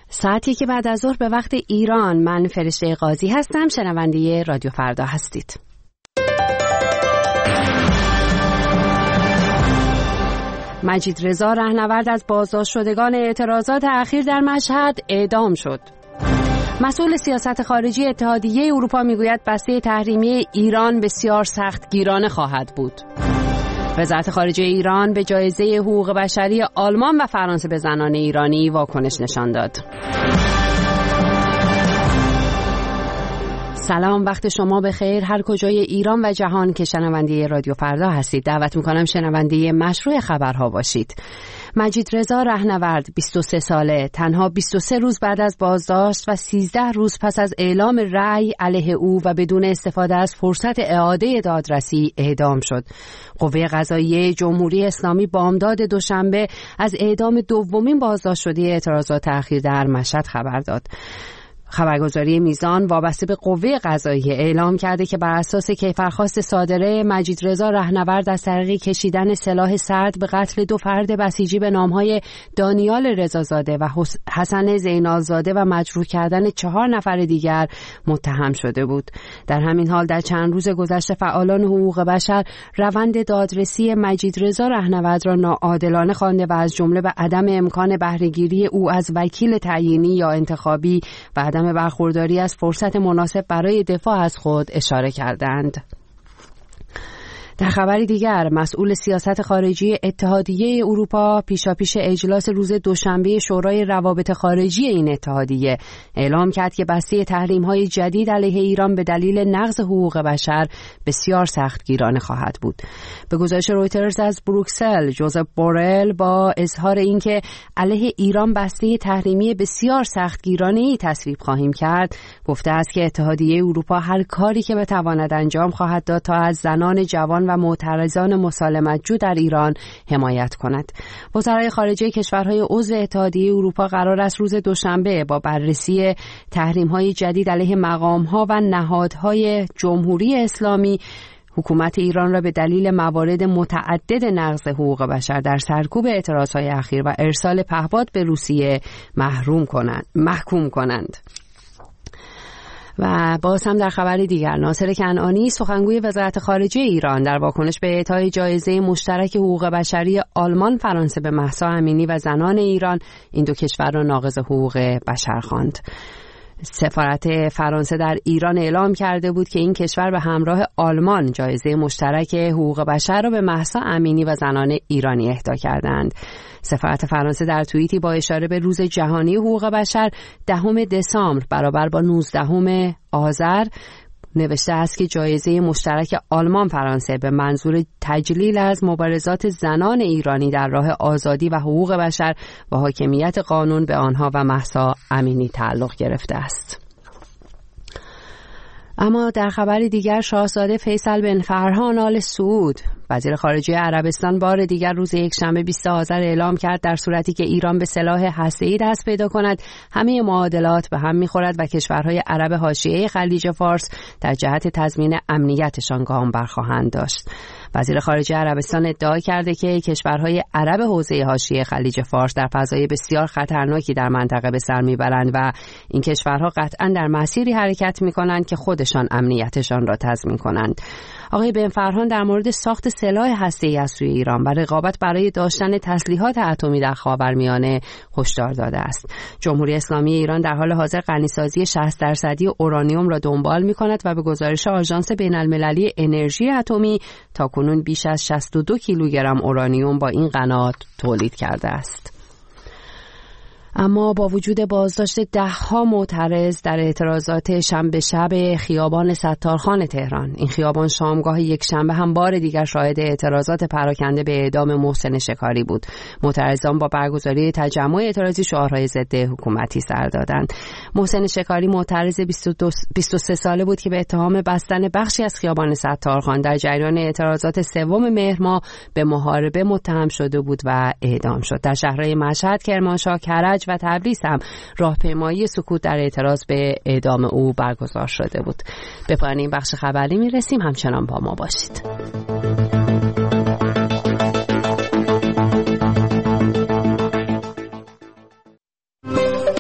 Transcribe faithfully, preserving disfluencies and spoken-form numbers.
ساعتی که بعد از ظهر به وقت ایران. من فرشته قاضی هستم، شنونده رادیو فردا هستید. مجید رضا رهنورد از بازداشت شدگان اعتراضات اخیر در مشهد اعدام شد. مسئول سیاست خارجی اتحادیه اروپا میگوید بسته تحریمی ایران بسیار سختگیرانه خواهد بود. وزارت خارجه ایران به جایزه حقوق بشری آلمان و فرانسه به زنان ایرانی واکنش نشان داد. سلام، وقت شما بخیر هر کجای ایران و جهان که شنونده رادیو فردا هستید. دعوت میکنم شنونده مشروع خبرها باشید. مجید رضا رهنورد بیست و سه ساله تنها بیست و سه روز بعد از بازداشت و سیزده روز پس از اعلام رأی علیه او و بدون استفاده از فرصت اعاده دادرسی اعدام شد. قوه قضاییه جمهوری اسلامی بامداد دوشنبه از اعدام دومین بازداشت شده اعتراضات اخیر در مشهد خبر داد. خبرگزاری میزان وابسته به قوه قضاییه اعلام کرده که بر اساس کیفرخواست صادره مجید رضا رهنورد از طریق کشیدن سلاح سرد به قتل دو فرد بسیجی به نامهای دانیال رضازاده و حسن زینالزاده و مجروح کردن چهار نفر دیگر متهم شده بود. در همین حال در چند روز گذشته فعالان حقوق بشر روند دادرسی مجید رضا رهنورد را ناعادلانه خوانده و از جمله به عدم امکان بهره‌گیری او از وکیل تعیینی یا انتخابی و عدم برخورداری از فرصت مناسب برای دفاع از خود اشاره کردند. در خبری دیگر، مسئول سیاست خارجی اتحادیه اروپا پیشاپیش اجلاس روز دوشنبه شورای روابط خارجی این اتحادیه اعلام کرد که بسته تحریم‌های جدید علیه ایران به دلیل نقض حقوق بشر بسیار سختگیرانه خواهد بود. به گزارش رویترز از بروکسل، جوزف بورل با اظهار اینکه علیه ایران بسته تحریمی بسیار سختگیرانه‌ای تصویب خواهیم کرد، گفته است که اتحادیه اروپا هر کاری که بتواند انجام خواهد داد تا از زنان جوان و معترضان مسالمت‌جو در ایران حمایت کند. وزرای خارجه کشورهای عضو اتحادیه اروپا قرار است روز دوشنبه با بررسی تحریم‌های جدید علیه مقام‌ها و نهادهای جمهوری اسلامی حکومت ایران را به دلیل موارد متعدد نقض حقوق بشر در سرکوب اعتراضهای اخیر و ارسال پهپاد به روسیه محروم کنند، محکوم کنند. و باز هم در خبر دیگر، ناصر کنعانی سخنگوی وزارت خارجه ایران در واکنش به اعطای جایزه مشترک حقوق بشری آلمان فرانسه به مهسا امینی و زنان ایران این دو کشور را ناقض حقوق بشر خواند. سفارت فرانسه در ایران اعلام کرده بود که این کشور به همراه آلمان جایزه مشترک حقوق بشر را به مهسا امینی و زنان ایرانی اهدا کردند. سفارت فرانسه در توییتی با اشاره به روز جهانی حقوق بشر دهم دسامبر برابر با نوزدهم آذر نوشته است که جایزه مشترک آلمان فرانسه به منظور تجلیل از مبارزات زنان ایرانی در راه آزادی و حقوق بشر و حاکمیت قانون به آنها و مهسا امینی تعلق گرفته است. اما در خبر دیگر، شاهزاده فیصل بن فرهان آل سعود وزیر خارجه عربستان بار دیگر روز یکشنبه بیست آذر اعلام کرد در صورتی که ایران به سلاح هسته‌ای دست پیدا کند همه معادلات به هم می‌خورد و کشورهای عرب حاشیه خلیج فارس در جهت تضمین امنیتشان گام برخواهند داشت. وزیر خارجه عربستان ادعا کرده که کشورهای عرب حوزه حاشیه خلیج فارس در فضای بسیار خطرناکی در منطقه به سر میبرند و این کشورها قطعاً در مسیری حرکت میکنند که خودشان امنیتشان را تضمین کنند. آقای بن فرهان در مورد ساخت سلاح هسته‌ای از سوی ایران و رقابت برای داشتن تسلیحات اتمی در خاورمیانه هشدار داده است. جمهوری اسلامی ایران در حال حاضر غنیسازی شصت درصدی اورانیوم را دنبال می‌کند و به گزارش آژانس بین‌المللی انرژی اتمی تاکنون بیش از شصت و دو کیلوگرم اورانیوم با این قنات تولید کرده است. اما با وجود بازداشت ده‌ها معترض در اعتراضات شنبه شب خیابان ستارخان تهران، این خیابان شامگاه یک شنبه هم بار دیگر شاهد اعتراضات پراکنده به اعدام محسن شکاری بود. معترضان با برگزاری تجمع اعتراضی شعارهای ضد حکومتی سر دادند. محسن شکاری معترض بیست و سه ساله بود که به اتهام بستن بخشی از خیابان ستارخان در جریان اعتراضات سوم مهر ماه به محاربه متهم شده بود و اعدام شد. در شهرهای مشهد، کرمانشاه، کرج و تبریز هم راهپیمایی سکوت در اعتراض به اعدام او برگزار شده بود. به پایان این بخش خبری میرسیم، همچنان با ما باشید.